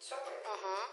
Мгм.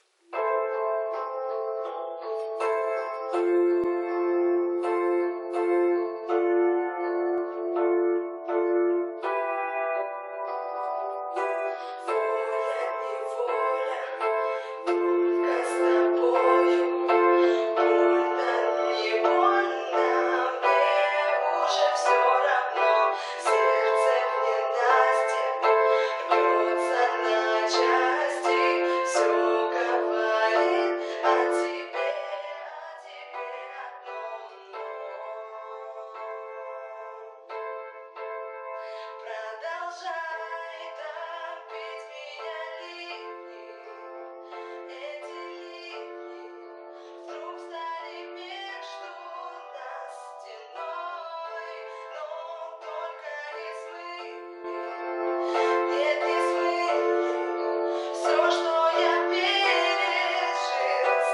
Продолжай топить меня ливни, эти ливни вдруг стали между нас стеной, но только не смыли, нет, не смыли все, что я пережил с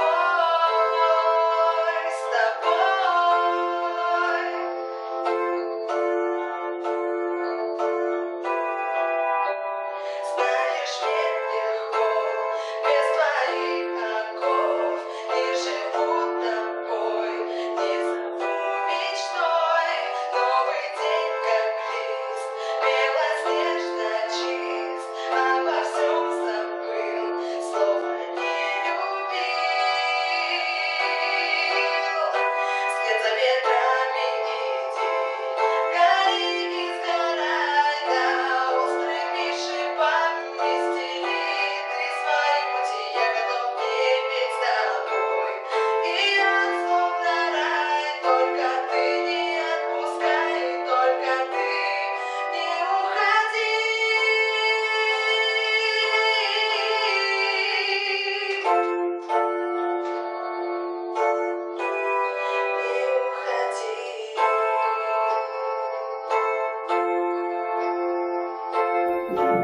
тобой, с тобой. Знаешь, мне легко, без твоих оков, не живу тобой, не зову мечтой. Новый день, как лист, белоснежно чист, обо всем забыл, словно не любил. Вслед за ветрами иди, гори и сгорай, да острыми шипами стели ты свои пути. Я готов петь с тобой, и я словно рай. Только ты не отпускай, только ты не уходи. Не уходи.